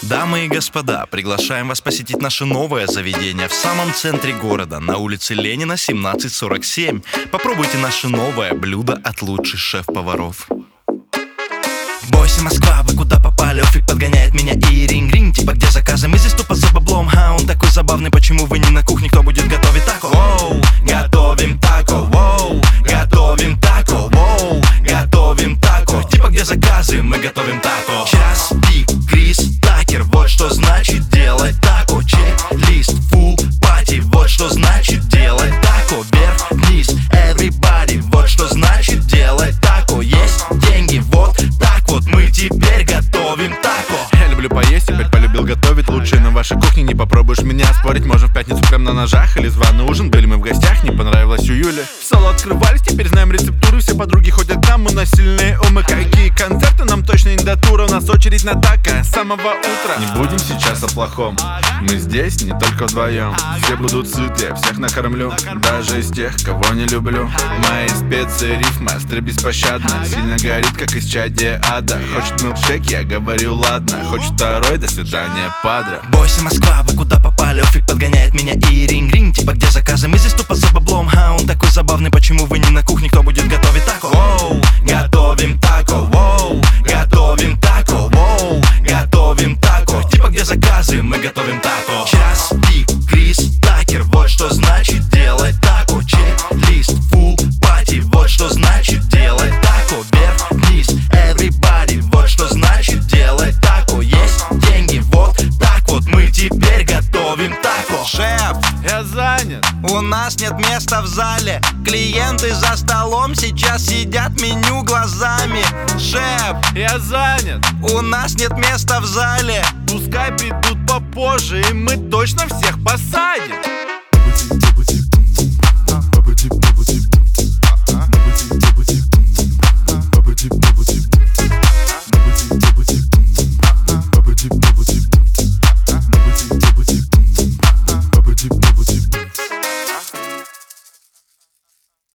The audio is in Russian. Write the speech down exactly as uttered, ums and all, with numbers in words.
Дамы и господа, приглашаем вас посетить наше новое заведение в самом центре города, на улице Ленина, семнадцать сорок семь. Попробуйте наше новое блюдо от лучших шеф-поваров. Бойся, Москва, вы куда попали? Офиг подгоняет меня и ринг-ринг. Типа где заказы? Мы здесь тупо за баблом. Ха, он такой забавный, почему вы не на кухне? Кто будет готовить тако? Воу, готовим тако, воу, готовим тако, воу, готовим тако. Типа где заказы? Мы готовим тако. Час пик, Крис Такер, вот что значит делать тако. Чек-лист, фул пати, вот что значит делать тако. Вверх, вниз, everybody, вот что значит делать тако. Есть деньги, вот так вот мы теперь готовим тако. Я люблю поесть, теперь полюбил готовить. Лучшее на вашей кухне, не попробуешь меня спорить. Можем в пятницу прям на ножах или званый ужин. Были мы в гостях, не понравилось у Юли. В салу открывались, теперь знаем рецептуры. Все подруги ходят к нам, мы на сильные умы. Какие концерты, нам точно не до тура. У нас очередь на тако с самого утра. Не будем сейчас о плохом, мы здесь не только вдвоем. Все будут сыты, я всех накормлю, даже из тех, кого не люблю. Мои специи, рифмы, остры беспощадно. Сильно горит, как из чади ада. Хочет милкшейк, я говорю ладно. Хочет второй, до свидания, падра. Бойся, Москва, вы куда попали? Офиг подгоняет меня и ринг-ринг. Типа где заказы? Мы здесь тупо за баблом. Ха, он такой забавный, почему вы не на кухне? Кто будет готовить тако? Воу, готовим тако, воу, готовим тако, воу, готовим тако. Типа где заказы? Мы готовим тако. Час пик, Крис Такер, вот что значит делать тако. Чек-лист, фул пати, вот что значит делать тако. Вверх, вниз, everybody, вот что значит делать тако. Есть деньги, вот так вот мы теперь готовим тако. Шеф, Я занят. у нас нет места в зале. Клиенты за столом сейчас сидят, меню глазами. Шеф, Я занят. у нас нет места в зале. Пускай придут попозже, и мы точно всех посадим.